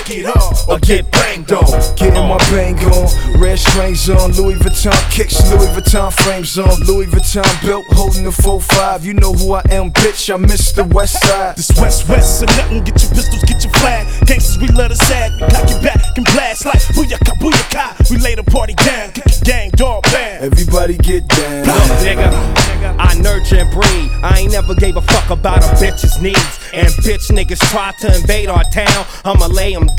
fuck it up or get banged on. Getting my bang on, red strings on, Louis Vuitton kicks, Louis Vuitton frames on, Louis Vuitton belt holding the 4-5. You know who I am, bitch, I'm Mr. West Side. This West, so nothing, get your pistols, get your flag. Gangsters, we love the sad, we cock your back and blast like booyaka, booyaka. We lay the party down, kick your gang, dog band. Everybody get down. Look, nigga, I nurture and breed. I ain't never gave a fuck about a bitch's needs. And bitch niggas try to invade our town, I'ma lay 'em